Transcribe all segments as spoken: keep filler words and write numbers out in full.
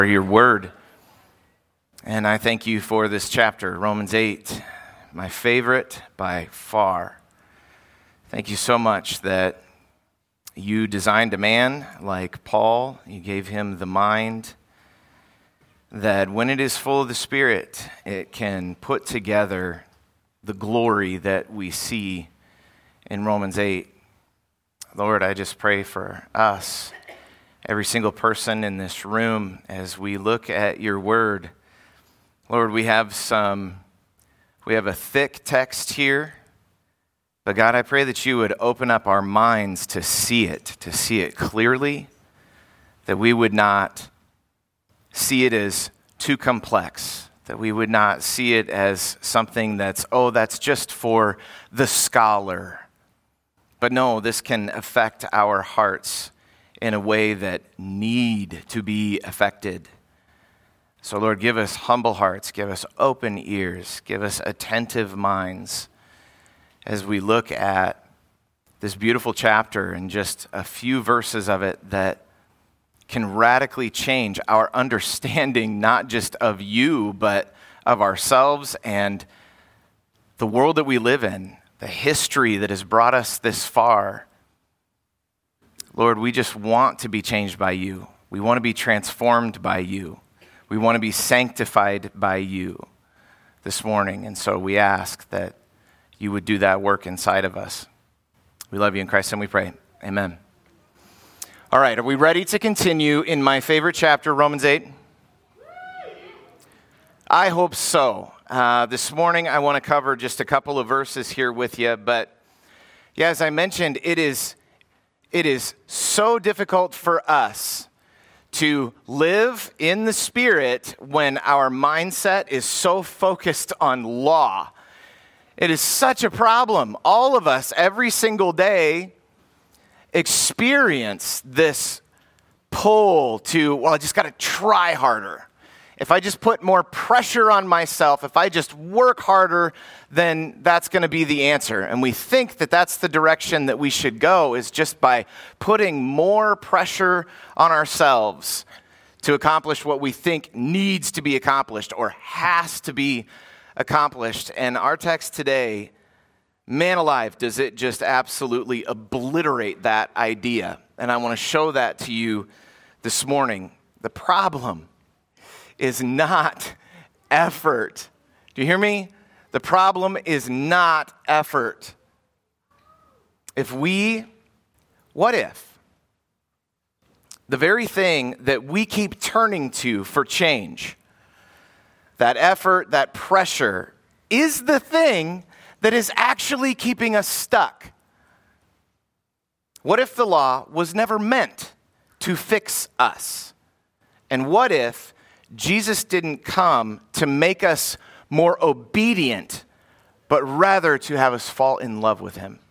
for your word. And I thank you for this chapter, Romans eight, my favorite by far. Thank you so much that you designed a man like Paul. You gave him the mind that when it is full of the Spirit, it can put together the glory that we see in Romans eight. Lord, I just pray for us, every single person in this room, as we look at your word. Lord, we have some, we have a thick text here, but God, I pray that you would open up our minds to see it, to see it clearly, that we would not see it as too complex, that we would not see it as something that's, oh, that's just for the scholar. But no, this can affect our hearts in a way that need to be affected. So Lord, give us humble hearts, give us open ears, give us attentive minds as we look at this beautiful chapter and just a few verses of it that can radically change our understanding, not just of you, but of ourselves and the world that we live in, the history that has brought us this far. Lord, we just want to be changed by you. We want to be transformed by you. We want to be sanctified by you this morning. And so we ask that you would do that work inside of us. We love you in Christ and we pray. Amen. All right, are we ready to continue in my favorite chapter, Romans eight? I hope so. Uh, this morning I want to cover just a couple of verses here with you. But yeah, as I mentioned, it is It is so difficult for us to live in the Spirit when our mindset is so focused on law. It is such a problem. All of us, every single day, experience this pull to, well, I just got to try harder. If I just put more pressure on myself, if I just work harder, then that's going to be the answer. And we think that that's the direction that we should go, is just by putting more pressure on ourselves to accomplish what we think needs to be accomplished or has to be accomplished. And our text today, man alive, does it just absolutely obliterate that idea. And I want to show that to you this morning. The problem is not effort. Do you hear me? The problem is not effort. If we, what if the very thing that we keep turning to for change, that effort, that pressure, is the thing that is actually keeping us stuck? What if the law was never meant to fix us? And what if Jesus didn't come to make us more obedient, but rather to have us fall in love with him?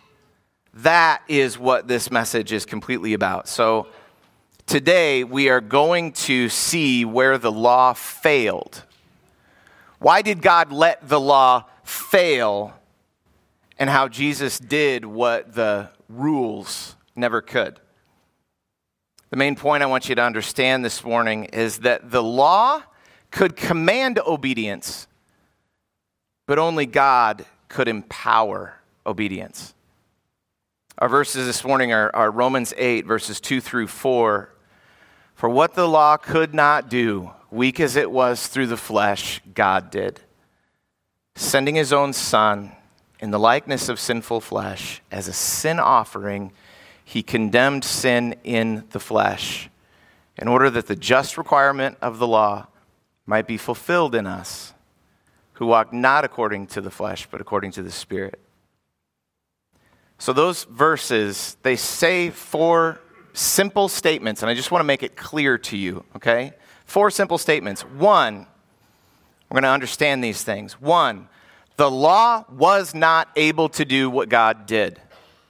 That is what this message is completely about. So today we are going to see where the law failed. Why did God let the law fail, and how Jesus did what the rules never could? The main point I want you to understand this morning is that the law could command obedience, but only God could empower obedience. Our verses this morning are, are Romans eight, verses two through four. For what the law could not do, weak as it was through the flesh, God did, sending his own Son in the likeness of sinful flesh as a sin offering. He condemned sin in the flesh in order that the just requirement of the law might be fulfilled in us, who walk not according to the flesh, but according to the Spirit. So those verses, they say four simple statements, and I just want to make it clear to you, okay? Four simple statements. One, we're going to understand these things. One, the law was not able to do what God did.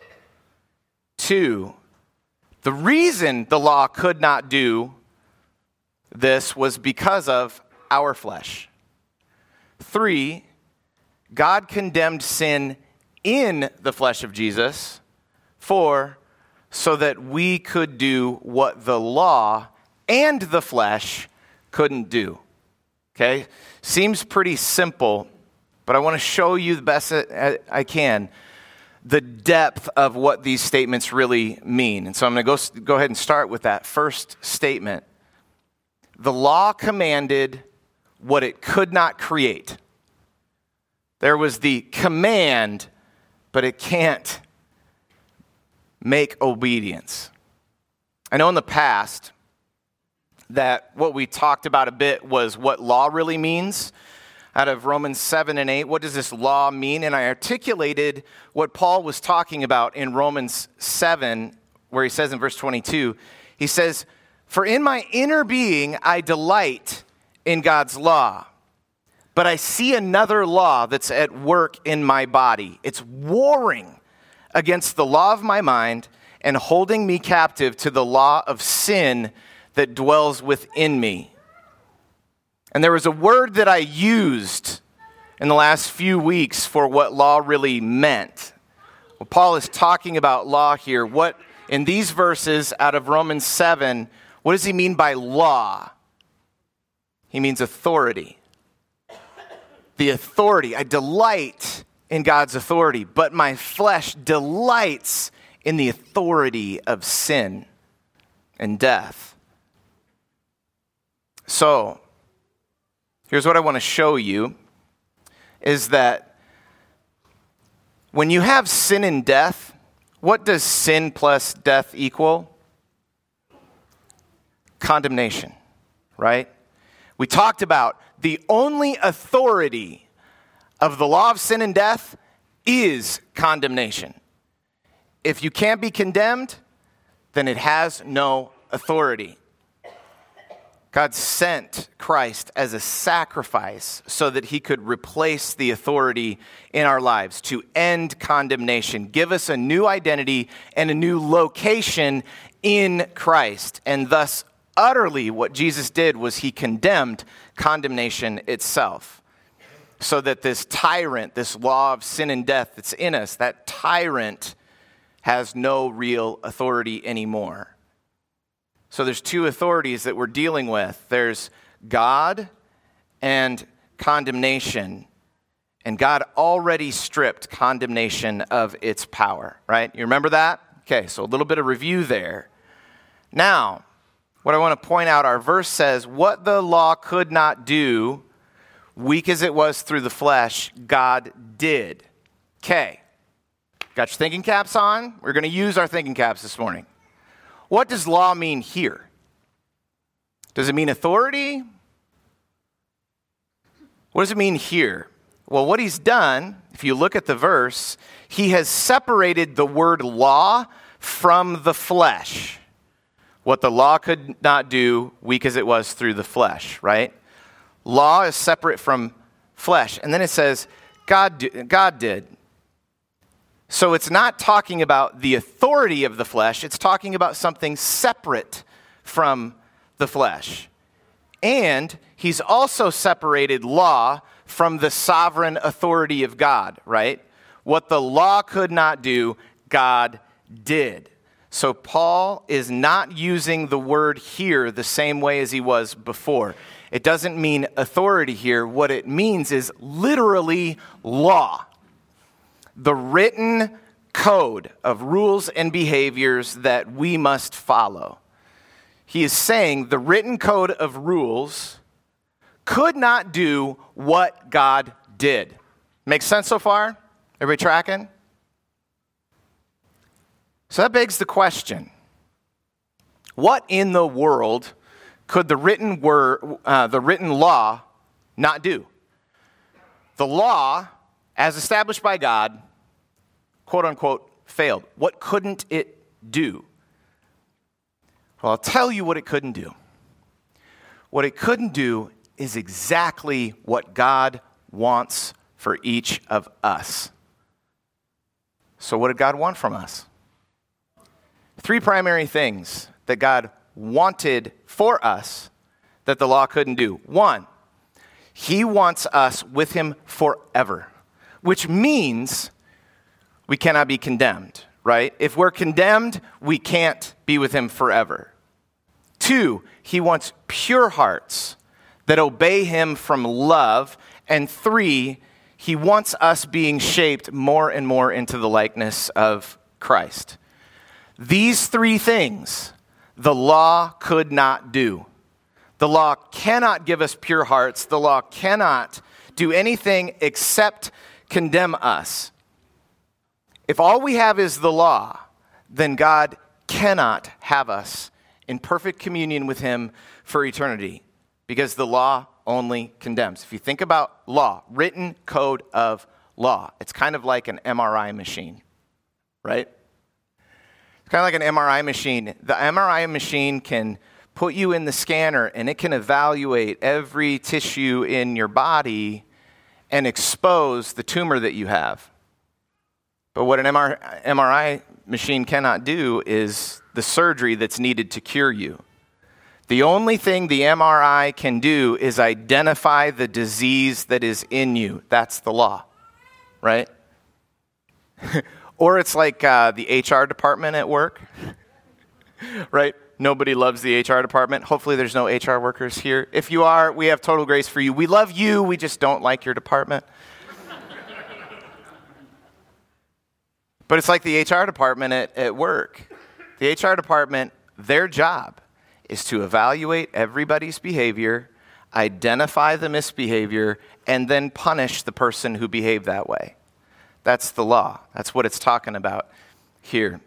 Two, the reason the law could not do this was because of our flesh. Three, God condemned sin in the flesh of Jesus. Four, so that we could do what the law and the flesh couldn't do. Okay? Seems pretty simple, but I want to show you the best I can the depth of what these statements really mean. And so I'm going to go, go ahead and start with that first statement. The law commanded what it could not create. There was the command, but it can't make obedience. I know in the past that what we talked about a bit was what law really means. Out of Romans seven and eight, what does this law mean? And I articulated what Paul was talking about in Romans seven, where he says in verse twenty-two, he says, "For in my inner being I delight in God's law, but I see another law that's at work in my body. It's warring against the law of my mind and holding me captive to the law of sin that dwells within me." And there was a word that I used in the last few weeks for what law really meant. Well, Paul is talking about law here. What, in these verses out of Romans seven, what does he mean by law? He means authority. The authority. I delight in God's authority, but my flesh delights in the authority of sin and death. So, here's what I want to show you, is that when you have sin and death, what does sin plus death equal? Condemnation, right? We talked about the only authority of the law of sin and death is condemnation. If you can't be condemned, then it has no authority. God sent Christ as a sacrifice so that he could replace the authority in our lives to end condemnation, give us a new identity and a new location in Christ. And thus, utterly, what Jesus did was he condemned condemnation itself, so that this tyrant, this law of sin and death that's in us, that tyrant has no real authority anymore. So there's two authorities that we're dealing with. There's God and condemnation. And God already stripped condemnation of its power, right? You remember that? Okay, so a little bit of review there. Now, what I want to point out, our verse says, what the law could not do, weak as it was through the flesh, God did. Okay, got your thinking caps on? We're going to use our thinking caps this morning. What does law mean here? Does it mean authority? What does it mean here? Well, what he's done, if you look at the verse, he has separated the word law from the flesh. What the law could not do, weak as it was through the flesh, right? Law is separate from flesh. And then it says, God, do, God did. So it's not talking about the authority of the flesh. It's talking about something separate from the flesh. And he's also separated law from the sovereign authority of God, right? What the law could not do, God did. So Paul is not using the word here the same way as he was before. It doesn't mean authority here. What it means is literally law. The written code of rules and behaviors that we must follow. He is saying the written code of rules could not do what God did. Make sense so far? Everybody tracking? So that begs the question, what in the world could the written word, uh, the written law not do? The law, as established by God, quote unquote, failed. What couldn't it do? Well, I'll tell you what it couldn't do. What it couldn't do is exactly what God wants for each of us. So what did God want from us? Three primary things that God wanted for us that the law couldn't do. One, he wants us with him forever, which means we cannot be condemned, right? If we're condemned, we can't be with him forever. Two, he wants pure hearts that obey him from love. And three, he wants us being shaped more and more into the likeness of Christ. These three things the law could not do. The law cannot give us pure hearts. The law cannot do anything except condemn us. If all we have is the law, then God cannot have us in perfect communion with him for eternity, because the law only condemns. If you think about law, written code of law, it's kind of like an M R I machine, right? It's kind of like an M R I machine. The M R I machine can put you in the scanner and it can evaluate every tissue in your body and expose the tumor that you have. But what an M R I machine cannot do is the surgery that's needed to cure you. The only thing the M R I can do is identify the disease that is in you. That's the law, right? Or it's like uh, the H R department at work, right? Nobody loves the H R department. Hopefully there's no H R workers here. If you are, we have total grace for you. We love you, we just don't like your department. But it's like the H R department at, at work. The H R department, their job is to evaluate everybody's behavior, identify the misbehavior, and then punish the person who behaved that way. That's the law. That's what it's talking about here.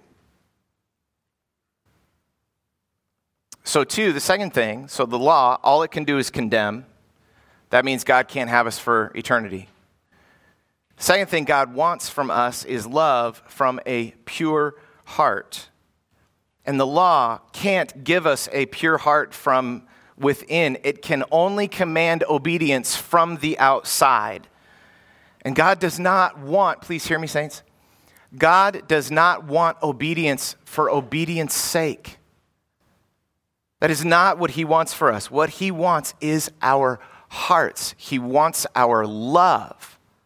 So two, the second thing, so the law, all it can do is condemn. That means God can't have us for eternity. Second thing God wants from us is love from a pure heart. And the law can't give us a pure heart from within. It can only command obedience from the outside. And God does not want, please hear me, saints, God does not want obedience for obedience sake. That is not what he wants for us. What he wants is our hearts. He wants our love.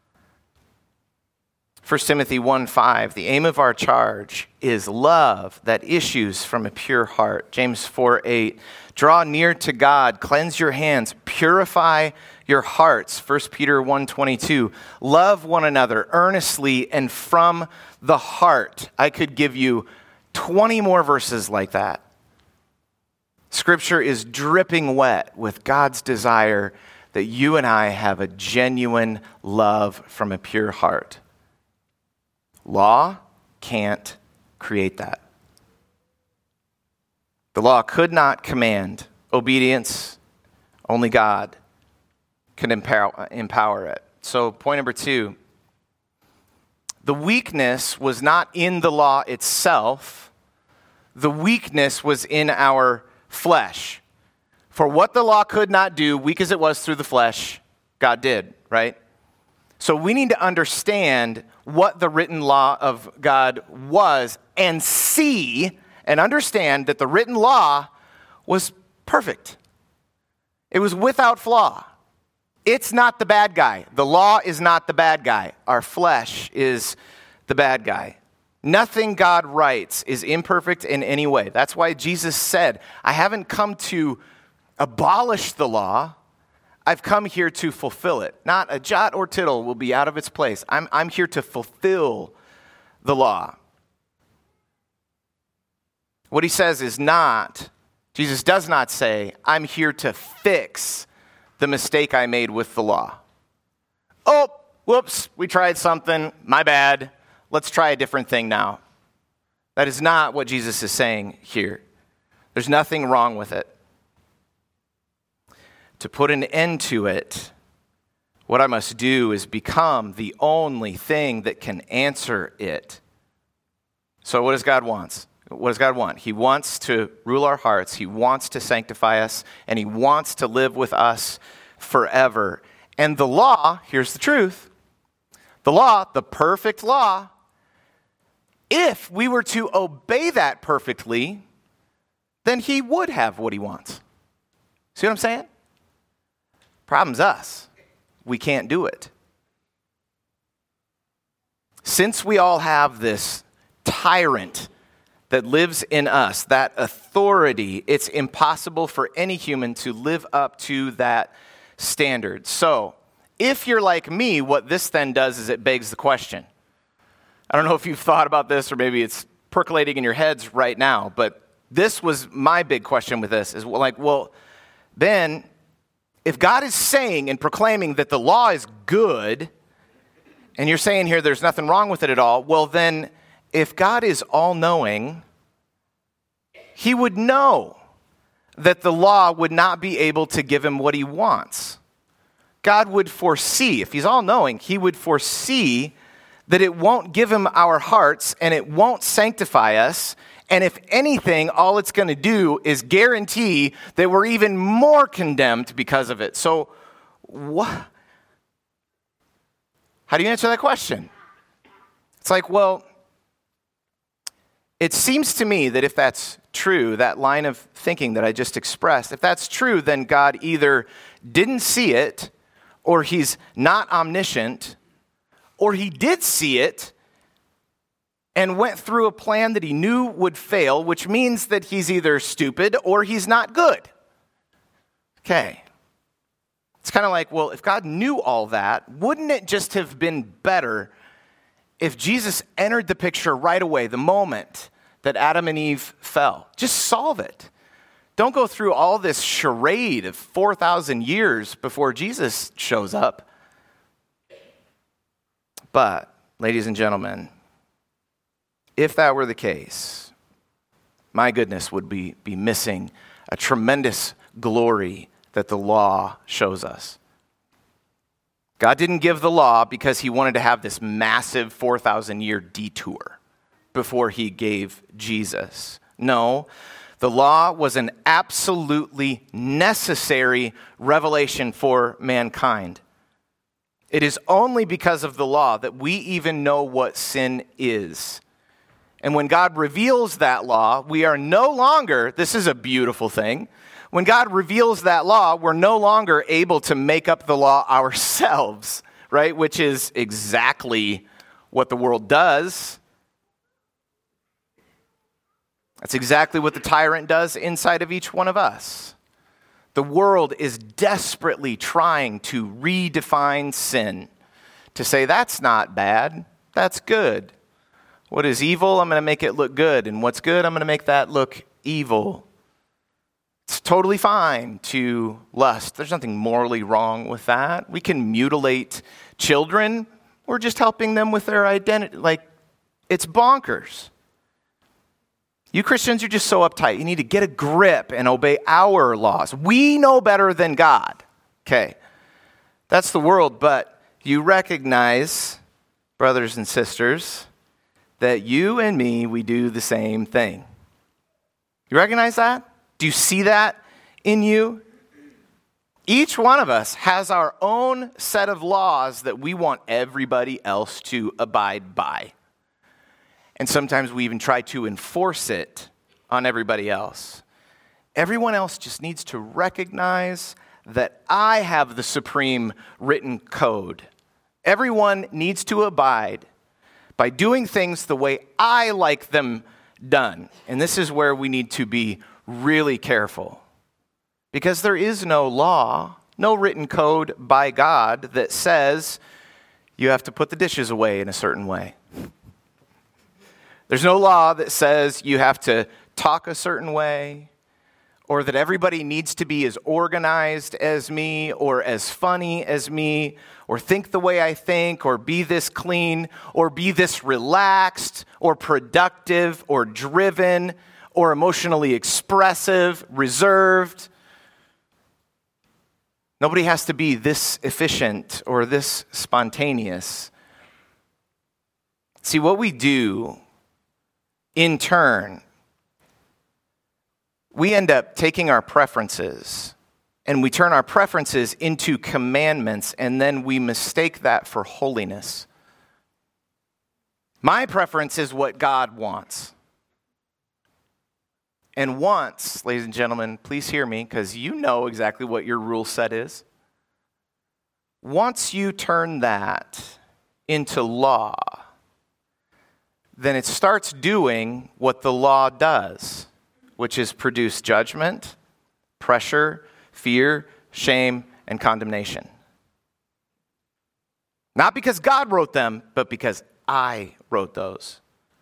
First Timothy one five, the aim of our charge is love that issues from a pure heart. James four eight, draw near to God, cleanse your hands, purify your hearts. First Peter one twenty-two, love one another earnestly and from the heart. I could give you twenty more verses like that. Scripture is dripping wet with God's desire that you and I have a genuine love from a pure heart. Law can't create that. The law could not command obedience. Only God can empower, empower it. So point number two, the weakness was not in the law itself. The weakness was in our flesh. For what the law could not do, weak as it was through the flesh, God did, right? So we need to understand what the written law of God was and see and understand that the written law was perfect. It was without flaw. It's not the bad guy. The law is not the bad guy. Our flesh is the bad guy. Nothing God writes is imperfect in any way. That's why Jesus said, I haven't come to abolish the law. I've come here to fulfill it. Not a jot or tittle will be out of its place. I'm, I'm here to fulfill the law. What he says is not, Jesus does not say, I'm here to fix the mistake I made with the law. Oh, whoops, we tried something, my bad. Let's try a different thing now. That is not what Jesus is saying here. There's nothing wrong with it. To put an end to it, what I must do is become the only thing that can answer it. So what does God want? What does God want? He wants to rule our hearts. He wants to sanctify us, and he wants to live with us forever. And the law, here's the truth, the law, the perfect law, if we were to obey that perfectly, then he would have what he wants. See what I'm saying? Problem's us. We can't do it. Since we all have this tyrant that lives in us, that authority, it's impossible for any human to live up to that standard. So, if you're like me, what this then does is it begs the question. I don't know if you've thought about this or maybe it's percolating in your heads right now, but this was my big question with this, is like, well, then, if God is saying and proclaiming that the law is good, and you're saying here there's nothing wrong with it at all, well then, if God is all-knowing, he would know that the law would not be able to give him what he wants. God would foresee, if he's all-knowing, he would foresee that it won't give him our hearts and it won't sanctify us. And if anything, all it's going to do is guarantee that we're even more condemned because of it. So what? How do you answer that question? It's like, well, it seems to me that if that's true, that line of thinking that I just expressed, if that's true, then God either didn't see it, or he's not omniscient, or he did see it and went through a plan that he knew would fail, which means that he's either stupid or he's not good. Okay. It's kind of like, well, if God knew all that, wouldn't it just have been better if Jesus entered the picture right away, the moment that Adam and Eve fell? Just solve it. Don't go through all this charade of four thousand years before Jesus shows up. But, ladies and gentlemen, if that were the case, my goodness, would we be missing a tremendous glory that the law shows us. God didn't give the law because he wanted to have this massive four thousand year detour before he gave Jesus. No, the law was an absolutely necessary revelation for mankind. It is only because of the law that we even know what sin is. And when God reveals that law, we are no longer, this is a beautiful thing, when God reveals that law, we're no longer able to make up the law ourselves, right? Which is exactly what the world does. That's exactly what the tyrant does inside of each one of us. The world is desperately trying to redefine sin, to say that's not bad, that's good. What is evil, I'm going to make it look good, and what's good, I'm going to make that look evil. It's totally fine to lust. There's nothing morally wrong with that. We can mutilate children. We're just helping them with their identity. Like, it's bonkers. You Christians are just so uptight. You need to get a grip and obey our laws. We know better than God. Okay, that's the world, but you recognize, brothers and sisters, that you and me, we do the same thing. You recognize that? Do you see that in you? Each one of us has our own set of laws that we want everybody else to abide by. And sometimes we even try to enforce it on everybody else. Everyone else just needs to recognize that I have the supreme written code. Everyone needs to abide by doing things the way I like them done. And this is where we need to be really careful. Because there is no law, no written code by God that says you have to put the dishes away in a certain way. There's no law that says you have to talk a certain way, or that everybody needs to be as organized as me, or as funny as me, or think the way I think, or be this clean, or be this relaxed, or productive, or driven, or emotionally expressive, reserved. Nobody has to be this efficient or this spontaneous. See, what we do in turn, we end up taking our preferences and we turn our preferences into commandments, and then we mistake that for holiness. My preference is what God wants. And once, ladies and gentlemen, please hear me, because you know exactly what your rule set is. Once you turn that into law, then it starts doing what the law does, which is produce judgment, pressure, fear, shame, and condemnation. Not because God wrote them, but because I wrote those.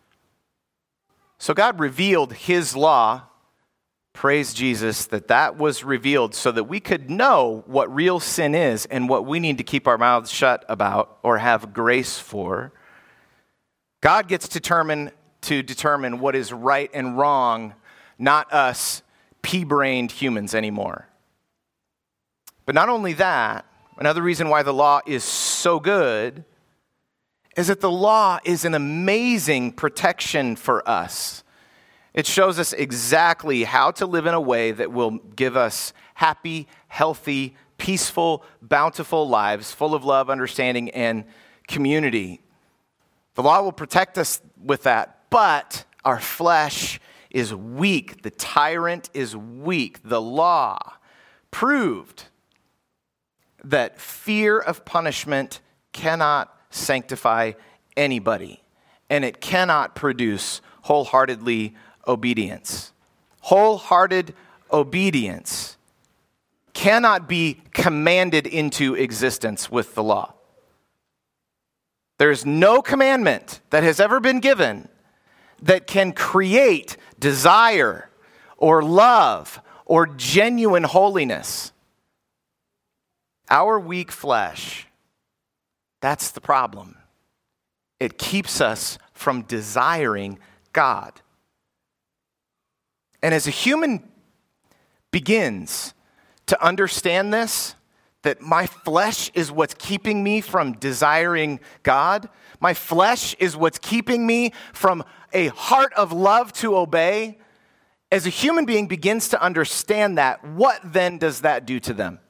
So God revealed his law. Praise Jesus that that was revealed so that we could know what real sin is and what we need to keep our mouths shut about or have grace for. God gets determined to determine what is right and wrong, not us pea-brained humans anymore. But not only that, another reason why the law is so good is that the law is an amazing protection for us. It shows us exactly how to live in a way that will give us happy, healthy, peaceful, bountiful lives full of love, understanding, and community. The law will protect us with that, but our flesh is weak. The tyrant is weak. The law proved that fear of punishment cannot sanctify anybody, and it cannot produce wholeheartedly obedience. Wholehearted obedience cannot be commanded into existence with the law. There's no commandment that has ever been given that can create desire or love or genuine holiness. Our weak flesh, that's the problem. It keeps us from desiring God. And as a human begins to understand this, that my flesh is what's keeping me from desiring God, my flesh is what's keeping me from a heart of love to obey, as a human being begins to understand that, what then does that do to them?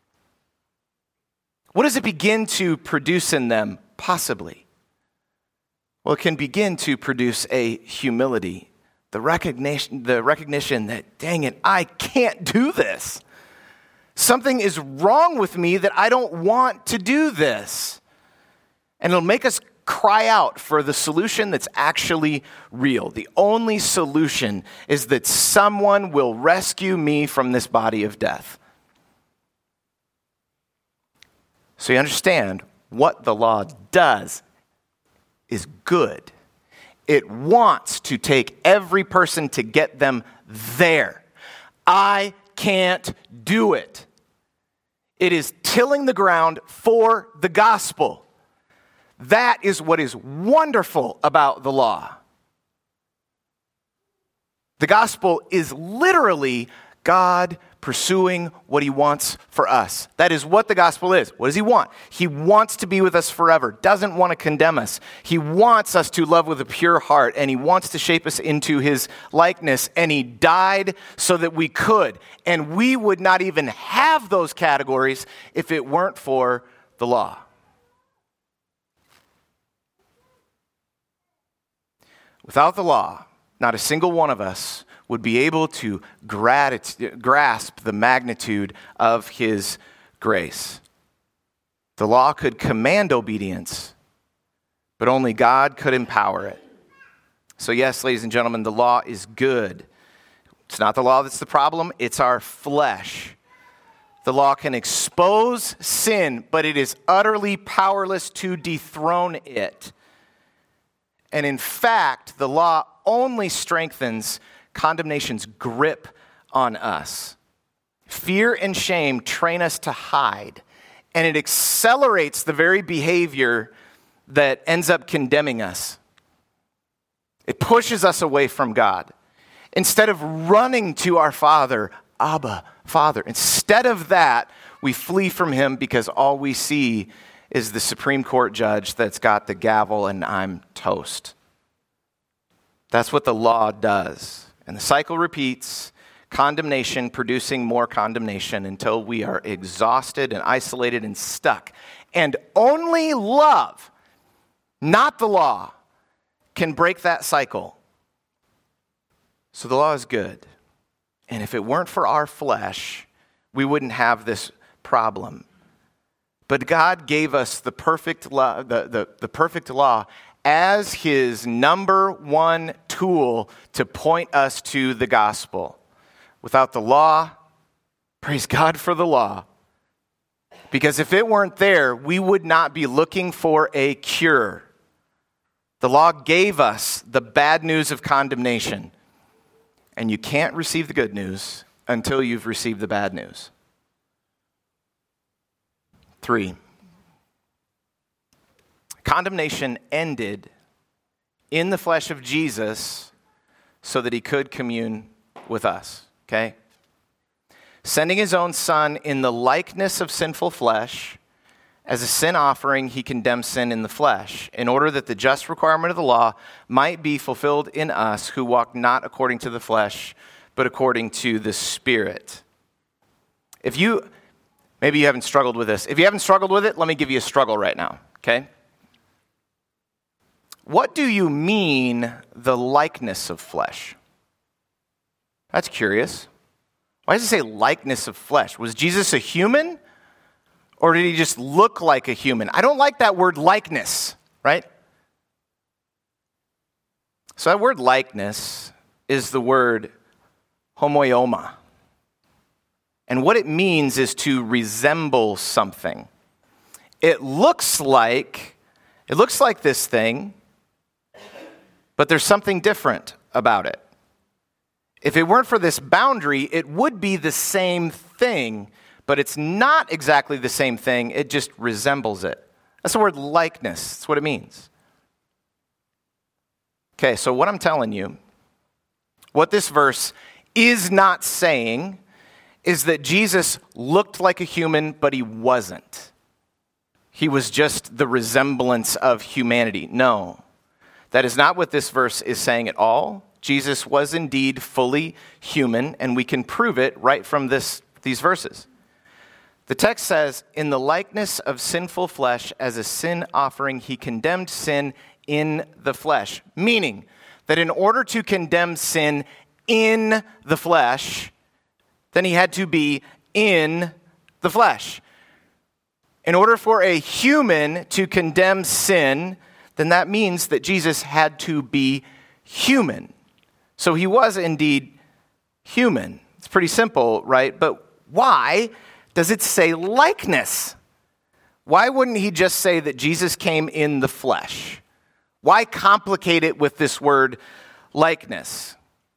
What does it begin to produce in them, possibly? Well, it can begin to produce a humility. The recognition, the recognition that, dang it, I can't do this. Something is wrong with me that I don't want to do this. And it'll make us cry out for the solution that's actually real. The only solution is that someone will rescue me from this body of death. So you understand what the law does is good. It wants to take every person to get them there. I can't do it. It is tilling the ground for the gospel. That is what is wonderful about the law. The gospel is literally God pursuing what he wants for us. That is what the gospel is. What does he want? He wants to be with us forever, doesn't want to condemn us. He wants us to love with a pure heart, and he wants to shape us into his likeness, and he died so that we could. And we would not even have those categories if it weren't for the law. Without the law, not a single one of us would be able to grat- grasp the magnitude of his grace. The law could command obedience, but only God could empower it. So yes, ladies and gentlemen, the law is good. It's not the law that's the problem, it's our flesh. The law can expose sin, but it is utterly powerless to dethrone it. And in fact, the law only strengthens condemnation's grip on us. Fear and shame train us to hide, and it accelerates the very behavior that ends up condemning us. It pushes us away from God. Instead of running to our Father, Abba, Father, instead of that, we flee from him because all we see is the Supreme Court judge that's got the gavel and I'm toast. That's what the law does. And the cycle repeats, condemnation producing more condemnation until we are exhausted and isolated and stuck. And only love, not the law, can break that cycle. So the law is good. And if it weren't for our flesh, we wouldn't have this problem. But God gave us the perfect law, the, the, the perfect law as his number one tool to point us to the gospel. Without the law, praise God for the law. Because if it weren't there, we would not be looking for a cure. The law gave us the bad news of condemnation. And you can't receive the good news until you've received the bad news. Three, condemnation ended in the flesh of Jesus so that he could commune with us, okay? Sending his own son in the likeness of sinful flesh, as a sin offering, he condemned sin in the flesh, in order that the just requirement of the law might be fulfilled in us who walk not according to the flesh, but according to the Spirit. If you, maybe you haven't struggled with this. If you haven't struggled with it, let me give you a struggle right now, okay? What do you mean, the likeness of flesh? That's curious. Why does it say likeness of flesh? Was Jesus a human? Or did he just look like a human? I don't like that word likeness, right? So that word likeness is the word homoioma. And what it means is to resemble something. It looks like, it looks like this thing, but there's something different about it. If it weren't for this boundary, it would be the same thing, but it's not exactly the same thing. It just resembles it. That's the word likeness. That's what it means. Okay, so what I'm telling you, what this verse is not saying is that Jesus looked like a human, but he wasn't. He was just the resemblance of humanity. No, that is not what this verse is saying at all. Jesus was indeed fully human, and we can prove it right from this, these verses. The text says, in the likeness of sinful flesh, as a sin offering, he condemned sin in the flesh. Meaning that in order to condemn sin in the flesh, then he had to be in the flesh. In order for a human to condemn sin, then that means that Jesus had to be human. So he was indeed human. It's pretty simple, right? But why does it say likeness? Why wouldn't he just say that Jesus came in the flesh? Why complicate it with this word likeness?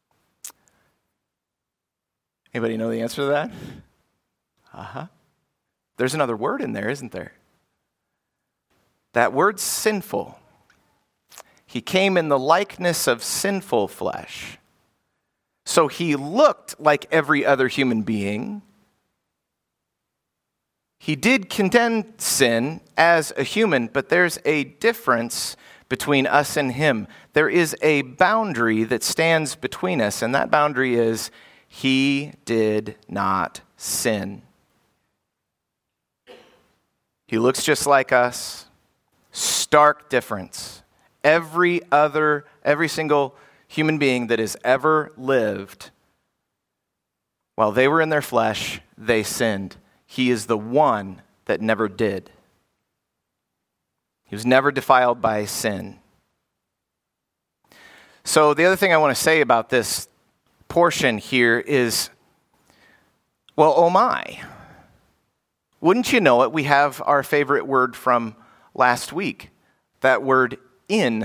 Anybody know the answer to that? Uh-huh. There's another word in there, isn't there? That word's sinful. He came in the likeness of sinful flesh. So he looked like every other human being. He did condemn sin as a human, but there's a difference between us and him. There is a boundary that stands between us, and that boundary is he did not sin. He looks just like us. Stark difference. Every other, every single human being that has ever lived, while they were in their flesh, they sinned. He is the one that never did. He was never defiled by sin. So the other thing I want to say about this portion here is, well, oh my. Wouldn't you know it, we have our favorite word from last week, that word in.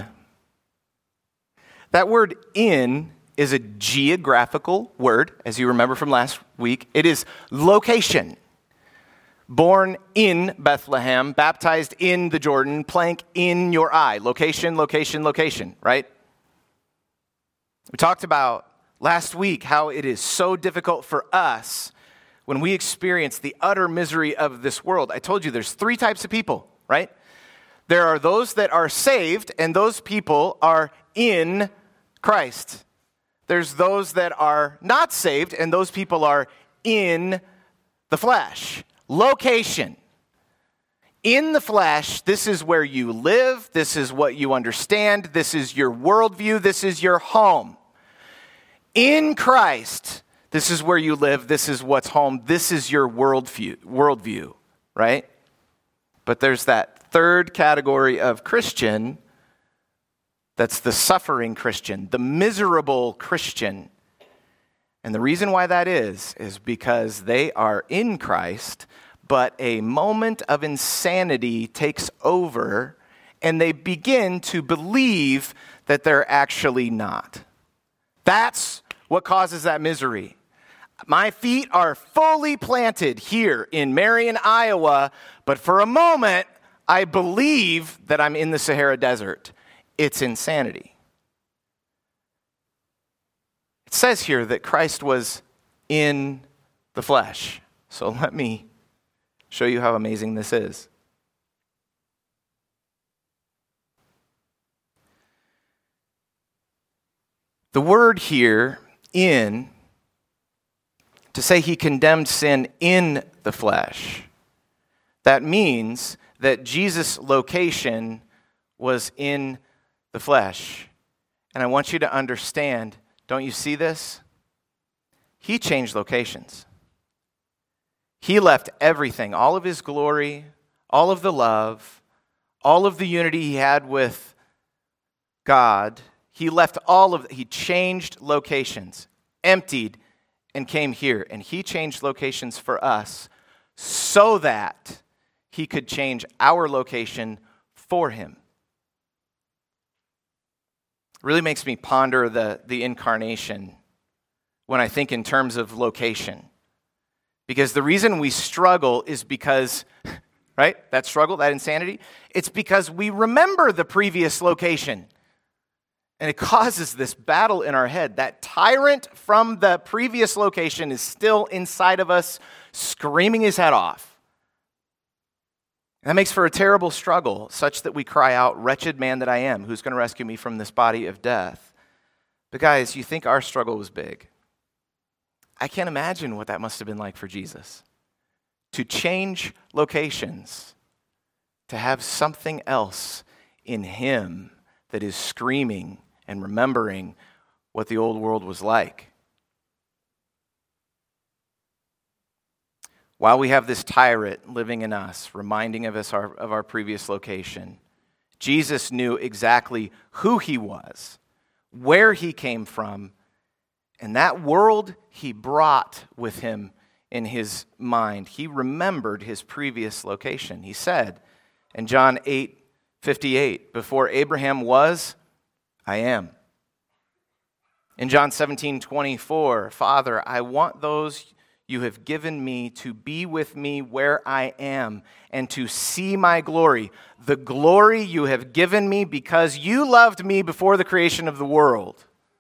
That word in is a geographical word, as you remember from last week. It is location. Born in Bethlehem, baptized in the Jordan, plank in your eye. Location, location, location, right? We talked about last week how it is so difficult for us when we experience the utter misery of this world. I told you there's three types of people, right? There are those that are saved, and those people are in Christ. There's those that are not saved, and those people are in the flesh. Location. In the flesh, this is where you live, this is what you understand, this is your worldview, this is your home. In Christ, this is where you live, this is what's home, this is your worldview, worldview, right? But there's that third category of Christian That's the suffering Christian, the miserable Christian. And the reason why that is, is because they are in Christ, but a moment of insanity takes over, and they begin to believe that they're actually not. That's what causes that misery. My feet are fully planted here in Marion, Iowa, but for a moment, I believe that I'm in the Sahara Desert. It's insanity. It says here that Christ was in the flesh. So let me show you how amazing this is. The word here, in, to say he condemned sin in the flesh, that means that Jesus' location was in the flesh. And I want you to understand, don't you see this? He changed locations. He left everything, all of his glory, all of the love, all of the unity he had with God. He left all of it. He changed locations, emptied, and came here. And he changed locations for us so that he could change our location for him. It really makes me ponder the, the incarnation when I think in terms of location. Because the reason we struggle is because, right, that struggle, that insanity, it's because we remember the previous location. And it causes this battle in our head. That tyrant from the previous location is still inside of us, screaming his head off. And that makes for a terrible struggle, such that we cry out, "Wretched man that I am, who's going to rescue me from this body of death?" But guys, you think our struggle was big. I can't imagine what that must have been like for Jesus. To change locations, to have something else in him that is screaming and remembering what the old world was like. While we have this tyrant living in us, reminding of us our, of our previous location, Jesus knew exactly who he was, where he came from, and that world he brought with him in his mind. He remembered his previous location. He said in John eight fifty-eight, "Before Abraham was, I am." In John seventeen twenty-four, "Father, I want those you have given me to be with me where I am and to see my glory, the glory you have given me because you loved me before the creation of the world."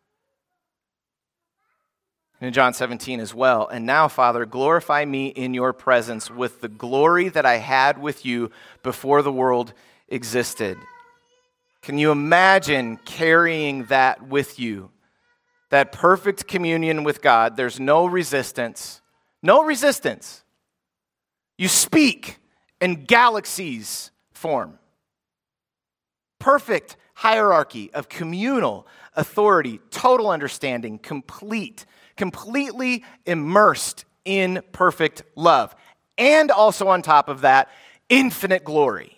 In John seventeen as well, "And now, Father, glorify me in your presence with the glory that I had with you before the world existed." Can you imagine carrying that with you? That perfect communion with God. There's no resistance. No resistance. You speak and galaxies form. Perfect hierarchy of communal authority, total understanding, complete, completely immersed in perfect love. And also on top of that, infinite glory.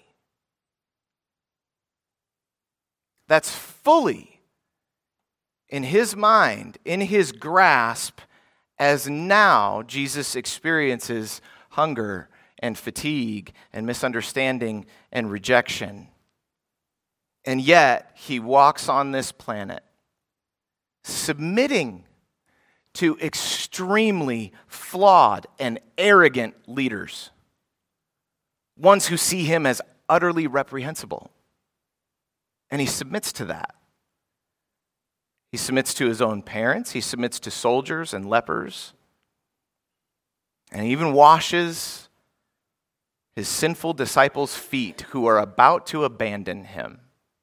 That's fully in his mind, in his grasp, as now Jesus experiences hunger and fatigue and misunderstanding and rejection. And yet, he walks on this planet submitting to extremely flawed and arrogant leaders, ones who see him as utterly reprehensible. And he submits to that. He submits to his own parents. He submits to soldiers and lepers. And he even washes his sinful disciples' feet who are about to abandon him.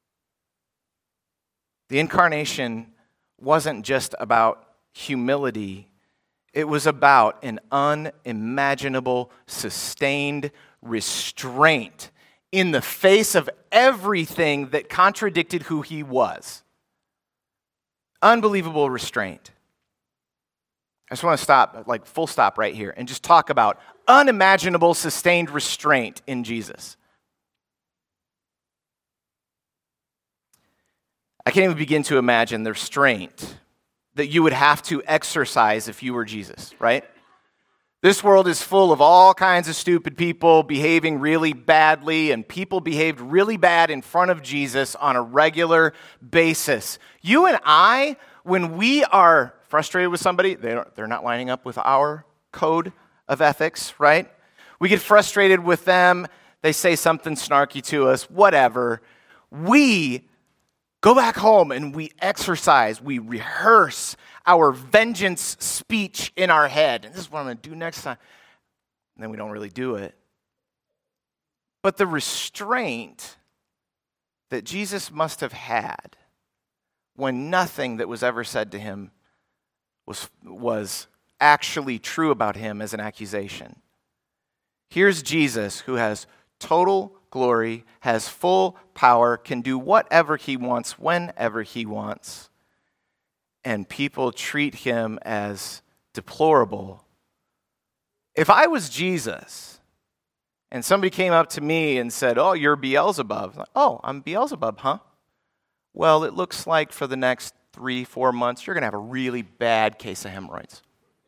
The incarnation wasn't just about humility. It was about an unimaginable, sustained restraint in the face of everything that contradicted who he was. Unbelievable restraint. I just want to stop, like full stop right here, and just talk about unimaginable, sustained restraint in Jesus. I can't even begin to imagine the restraint that you would have to exercise if you were Jesus, right? This world is full of all kinds of stupid people behaving really badly, and people behaved really bad in front of Jesus on a regular basis. You and I, when we are frustrated with somebody, they don't, they're not lining up with our code of ethics, right? We get frustrated with them. They say something snarky to us, whatever. We go back home and we exercise, we rehearse our vengeance speech in our head. And this is what I'm going to do next time. And then we don't really do it. But the restraint that Jesus must have had when nothing that was ever said to him was, was actually true about him as an accusation. Here's Jesus who has total glory, has full power, can do whatever he wants, whenever he wants, and people treat him as deplorable. If I was Jesus, and somebody came up to me and said, oh, you're Beelzebub. I'm like, oh, I'm Beelzebub, huh? Well, it looks like for the next three, four months, you're going to have a really bad case of hemorrhoids.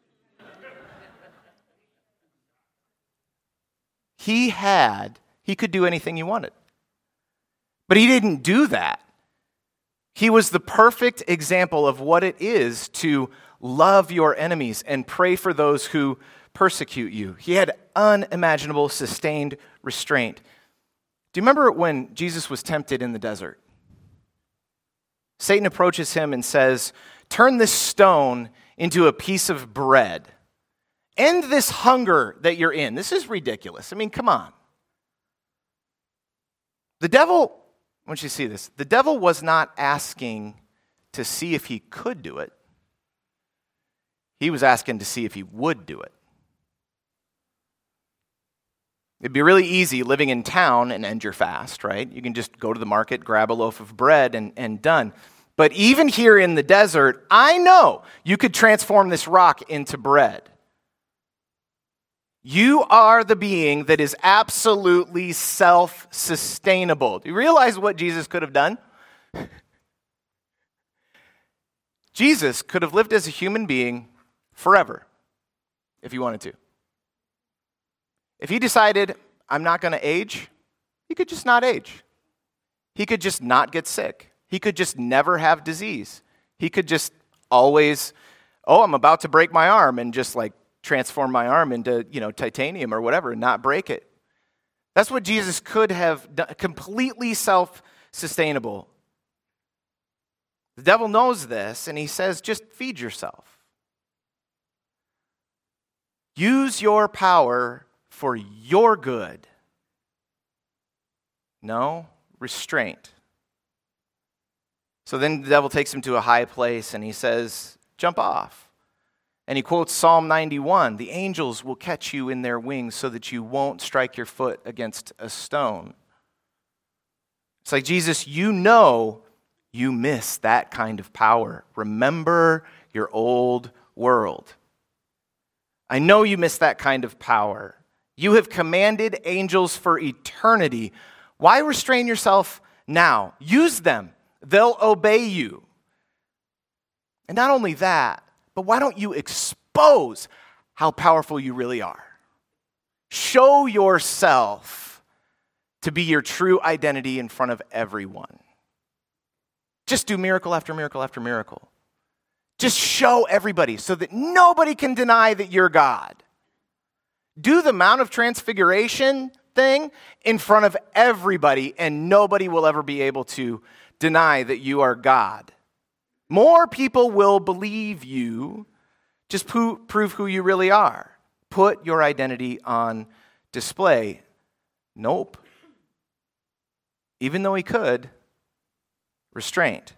He had He could do anything he wanted. But he didn't do that. He was the perfect example of what it is to love your enemies and pray for those who persecute you. He had unimaginable, sustained restraint. Do you remember when Jesus was tempted in the desert? Satan approaches him and says, turn this stone into a piece of bread. End this hunger that you're in. This is ridiculous. I mean, come on. The devil, once you see this, the devil was not asking to see if he could do it. He was asking to see if he would do it. It'd be really easy living in town and end your fast, right? You can just go to the market, grab a loaf of bread, and, and done. But even here in the desert, I know you could transform this rock into bread. You are the being that is absolutely self-sustainable. Do you realize what Jesus could have done? Jesus could have lived as a human being forever if he wanted to. If he decided, I'm not going to age, he could just not age. He could just not get sick. He could just never have disease. He could just always, oh, I'm about to break my arm, and just like transform my arm into, you know, titanium or whatever and not break it. That's what Jesus could have done, completely self-sustainable. The devil knows this, and he says, just feed yourself. Use your power for your good. No, restraint. So then the devil takes him to a high place, and he says, jump off. And he quotes Psalm ninety-one, the angels will catch you in their wings so that you won't strike your foot against a stone. It's like, Jesus, you know you miss that kind of power. Remember your old world. I know you miss that kind of power. You have commanded angels for eternity. Why restrain yourself now? Use them. They'll obey you. And not only that, but why don't you expose how powerful you really are? Show yourself to be your true identity in front of everyone. Just do miracle after miracle after miracle. Just show everybody so that nobody can deny that you're God. Do the Mount of Transfiguration thing in front of everybody, and nobody will ever be able to deny that you are God. More people will believe you. Just po- prove who you really are. Put your identity on display. Nope. Even though he could, restraint.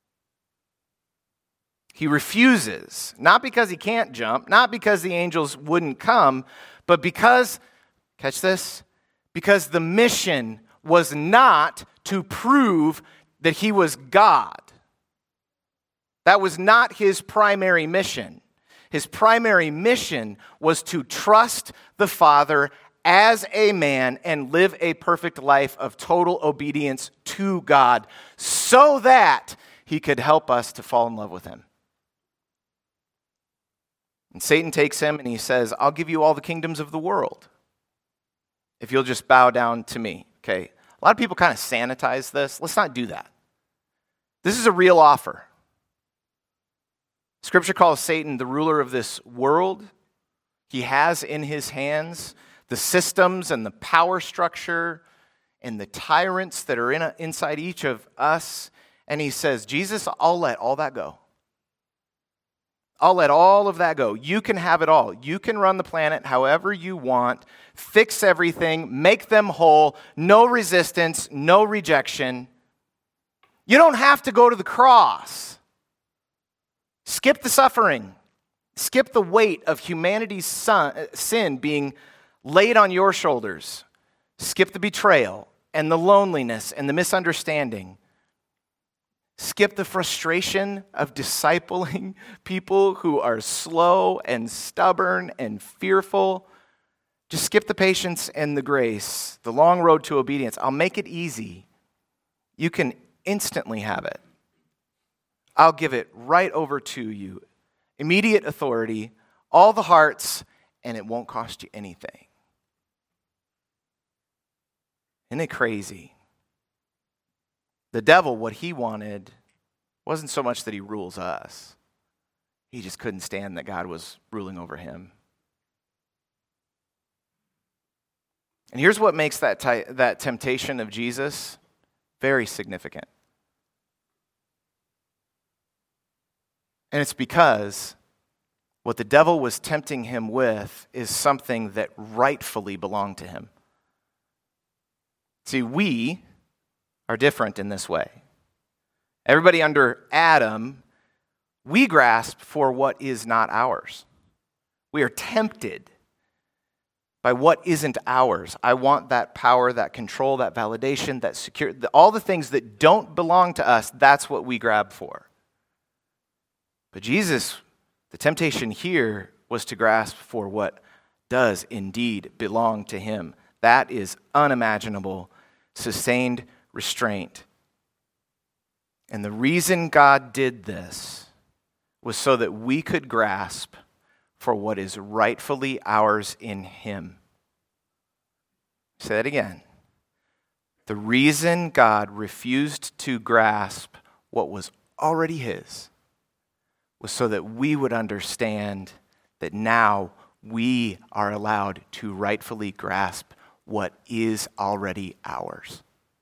He refuses, not because he can't jump, not because the angels wouldn't come, but because, catch this, because the mission was not to prove that he was God. That was not his primary mission. His primary mission was to trust the Father as a man and live a perfect life of total obedience to God, so that he could help us to fall in love with him. And Satan takes him and he says, I'll give you all the kingdoms of the world if you'll just bow down to me. Okay, a lot of people kind of sanitize this. Let's not do that. This is a real offer. Scripture calls Satan the ruler of this world. He has in his hands the systems and the power structure and the tyrants that are in a, inside each of us. And he says, Jesus, I'll let all that go. I'll let all of that go. You can have it all. You can run the planet however you want, fix everything, make them whole, no resistance, no rejection. You don't have to go to the cross. Skip the suffering. Skip the weight of humanity's son, sin being laid on your shoulders. Skip the betrayal and the loneliness and the misunderstanding. Skip the frustration of discipling people who are slow and stubborn and fearful. Just skip the patience and the grace, the long road to obedience. I'll make it easy. You can instantly have it. I'll give it right over to you. Immediate authority, all the hearts, and it won't cost you anything. Isn't it crazy? The devil, what he wanted wasn't so much that he rules us. He just couldn't stand that God was ruling over him. And here's what makes that, ty- that temptation of Jesus very significant. And it's because what the devil was tempting him with is something that rightfully belonged to him. See, we are different in this way. Everybody under Adam, we grasp for what is not ours. We are tempted by what isn't ours. I want that power, that control, that validation, that security, all the things that don't belong to us, that's what we grab for. But Jesus, the temptation here was to grasp for what does indeed belong to him. That is unimaginable, sustained restraint. And the reason God did this was so that we could grasp for what is rightfully ours in him. Say that again. The reason God refused to grasp what was already his was so that we would understand that now we are allowed to rightfully grasp what is already ours.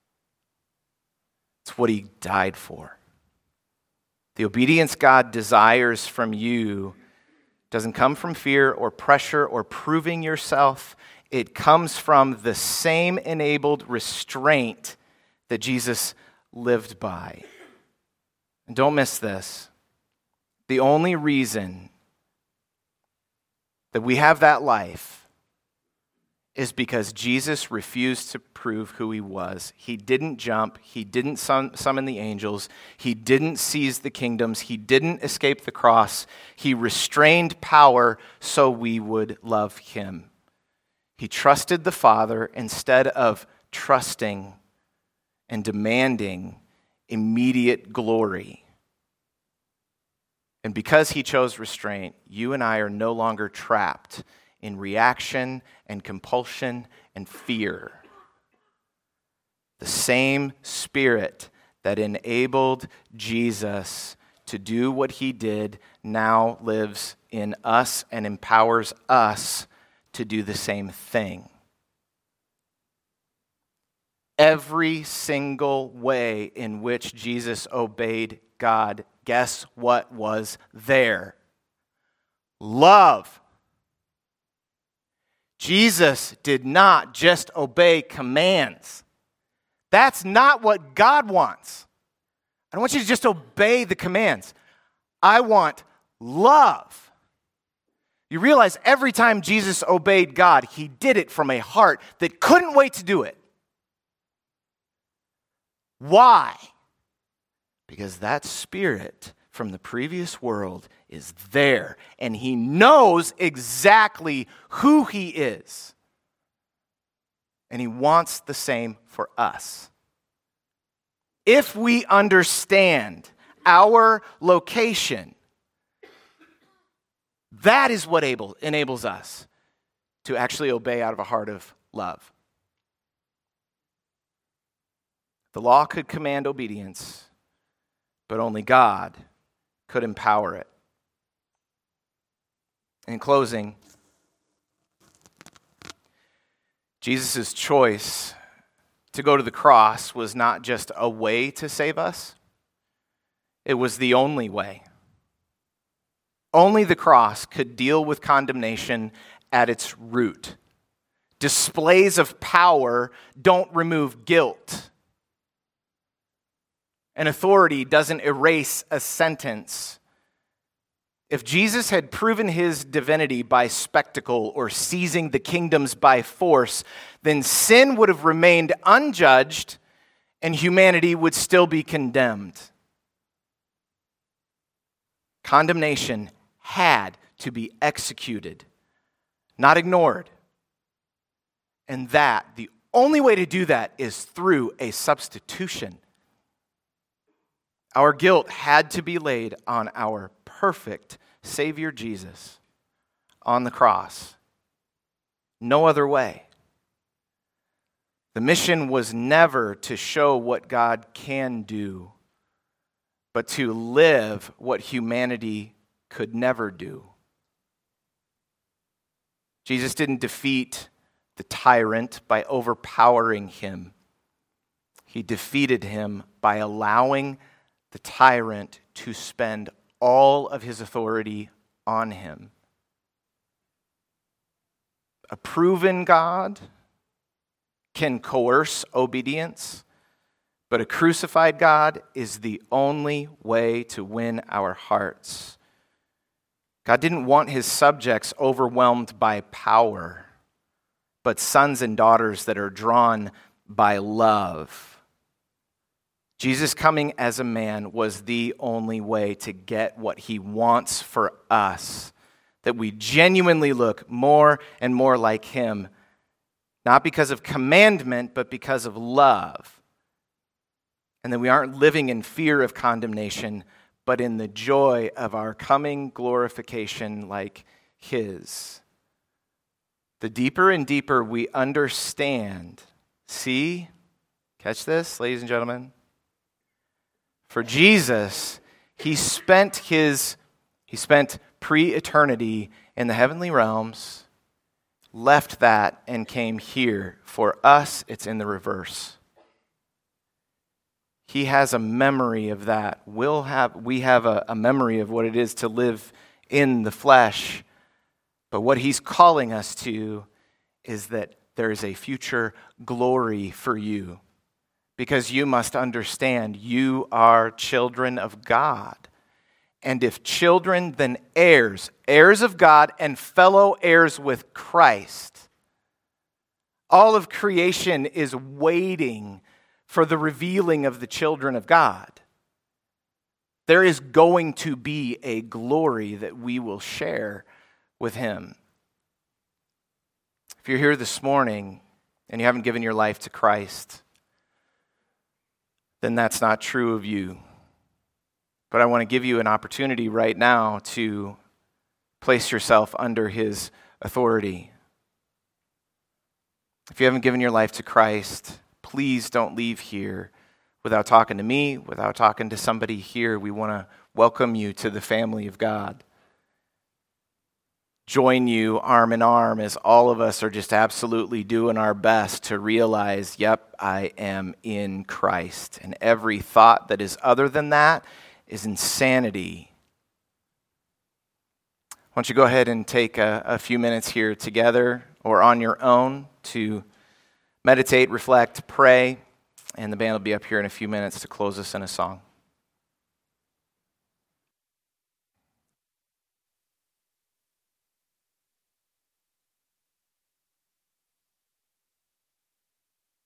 It's what he died for. The obedience God desires from you doesn't come from fear or pressure or proving yourself. It comes from the same enabled restraint that Jesus lived by. And don't miss this. The only reason that we have that life is because Jesus refused to prove who he was. He didn't jump. He didn't sum, summon the angels. He didn't seize the kingdoms. He didn't escape the cross. He restrained power so we would love him. He trusted the Father instead of trusting and demanding immediate glory. And because he chose restraint, you and I are no longer trapped in reaction and compulsion and fear. The same Spirit that enabled Jesus to do what he did now lives in us and empowers us to do the same thing. Every single way in which Jesus obeyed God, guess what was there? Love. Jesus did not just obey commands. That's not what God wants. I don't want you to just obey the commands. I want love. You realize every time Jesus obeyed God, he did it from a heart that couldn't wait to do it. Why? Because that Spirit from the previous world is there, and he knows exactly who he is. And he wants the same for us. If we understand our location. That is what able, enables us to actually obey out of a heart of love. The law could command obedience, but only God could empower it. In closing, Jesus' choice to go to the cross was not just a way to save us, it was the only way. Only the cross could deal with condemnation at its root. Displays of power don't remove guilt. An authority doesn't erase a sentence. If Jesus had proven his divinity by spectacle or seizing the kingdoms by force, then sin would have remained unjudged and humanity would still be condemned. Condemnation had to be executed, not ignored. And that, the only way to do that is through a substitution. Our guilt had to be laid on our perfect Savior Jesus on the cross. No other way. The mission was never to show what God can do, but to live what humanity could never do. Jesus didn't defeat the tyrant by overpowering him. He defeated him by allowing the tyrant to spend all of his authority on him. A proven God can coerce obedience, but a crucified God is the only way to win our hearts. God didn't want his subjects overwhelmed by power, but sons and daughters that are drawn by love. Jesus coming as a man was the only way to get what he wants for us, that we genuinely look more and more like him, not because of commandment, but because of love. And that we aren't living in fear of condemnation, but in the joy of our coming glorification like his. The deeper and deeper we understand, see, catch this, ladies and gentlemen. For Jesus, he spent his, he spent pre-eternity in the heavenly realms, left that and came here. For us, it's in the reverse. He has a memory of that. We'll have, we have a, a memory of what it is to live in the flesh. But what he's calling us to is that there is a future glory for you. Because you must understand, you are children of God. And if children, then heirs, heirs of God and fellow heirs with Christ. All of creation is waiting for the revealing of the children of God. There is going to be a glory that we will share with him. If you're here this morning and you haven't given your life to Christ, then that's not true of you. But I want to give you an opportunity right now to place yourself under his authority. If you haven't given your life to Christ, please don't leave here without talking to me, without talking to somebody here. We want to welcome you to the family of God. Join you arm in arm as all of us are just absolutely doing our best to realize, yep, I am in Christ. And every thought that is other than that is insanity. Why don't you go ahead and take a, a few minutes here together or on your own to meditate, reflect, pray, and the band will be up here in a few minutes to close us in a song.